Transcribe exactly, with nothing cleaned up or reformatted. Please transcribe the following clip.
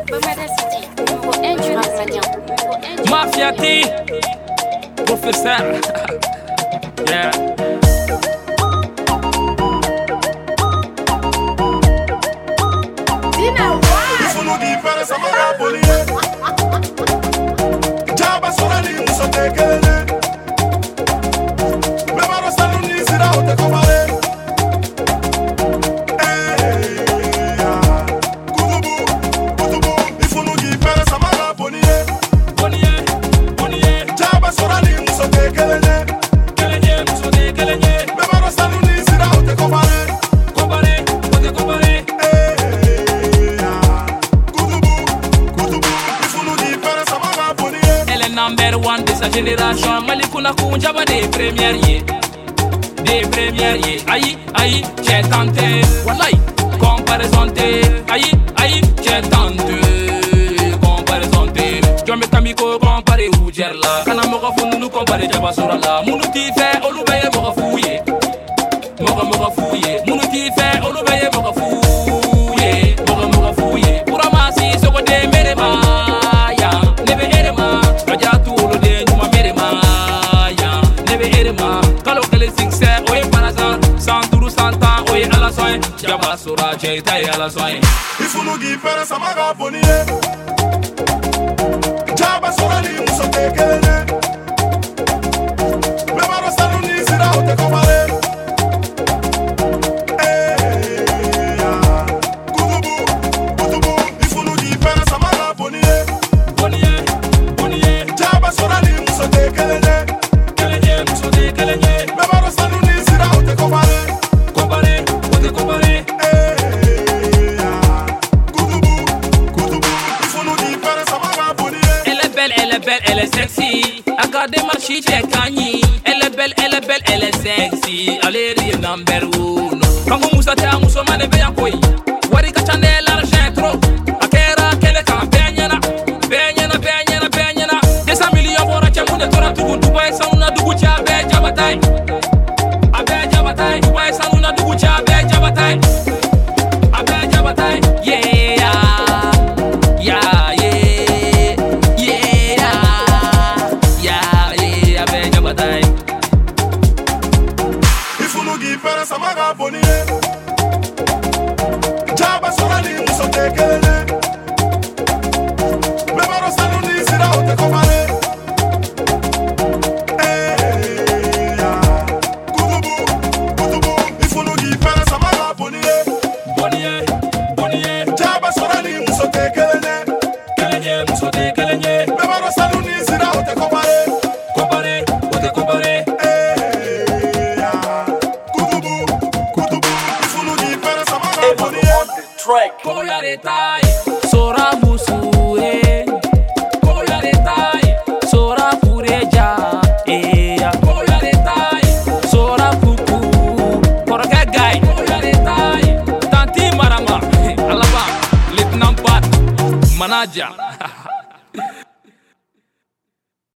Mafia T, professeur. Yeah. If you di fere samara poliye, jaba sorali muso tekele. Bebaro saluni sira ote komare. Number one de sa génération, Malikuna Kunjaba des premières yé, des premières yé. Aïe, aïe, j'ai tenté, wallahi, comparaison té. Aïe, aïe, j'ai tenté, comparaison té. Jombe Kamiko comparé ou Jerla, Kana Moka Funu comparé Jaba Sorala. Mounuti fait, Olubaye Moka Fouye, Moka Moka Fouye. Mounuti fait, Olubaye Moka Fouye, Moka Moka Fouye. Pour ramasser ce côté Merema. Jaba sura cheita ya la soin. Ifunu gi fere samaga poniye. Jaba sura li muso tekele. Bebaro saluni sira ote komare. Kutubu, kutubu. Ifunu gi fere samaga poniye. Poniye, poniye. Jaba sura li muso tekele. Kelele muso tekele. Bebaro saluni sira ote komare. Elle est sexy, regardez ma chiche Kanye. Elle est belle, elle est belle, elle est sexy. Allez, rire number one. Quand vous moussate à moussomane bien koi. Wari kachane l'argent trop. Akera kele ka benyana, benyana, benyana, benyana. Deux cents millions pour acheter mon étoile tout Dubai sans una dugucha be jabatai. Abe jabatai, Dubai sans una dugucha be jabatai. Abe jabatai, yeah, yeah. Samaga poniye. Jaba sorali muso tekele. Bebaro saluni sira ote komare. Kutubu, kutubu. Ifunu gi fere samaga poniye. Poniye, poniye. Jaba sorali muso tekele. Kelele muso tekele. Bebaro saluni sira ote komare. Komare, ote komare. Koya de tai, sora musue. Koya de tai, sora pureja. Eh, koya de tai, sora kuku. Korga guy, koya de tai. Tanti marama, alaba, lieutenant Pat, manager.